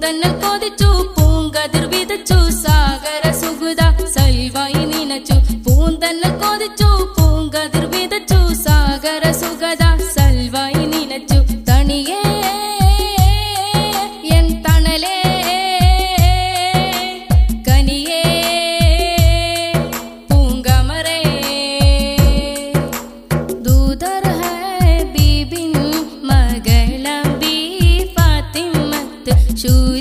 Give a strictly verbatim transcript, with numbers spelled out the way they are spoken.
പൂന്തന്നൽ കൊതിച്ചു പൂങ്കതിർ വിതച്ചു സാഗര സുഗത സൽവായി നിനച്ചു പൂന്തന്നൽ കൊതിച്ചു പൂങ്കതിർ വിതച്ചു സാഗര സുഗത സൽവായി നിനച്ചു തണിയേ എൻ തണലേ കനിയേ പൂങ്കമരേ ദൂതർ ഹൈ ബീബിൻ മകളംബി ഫാത്തിമത്ത് ശൂ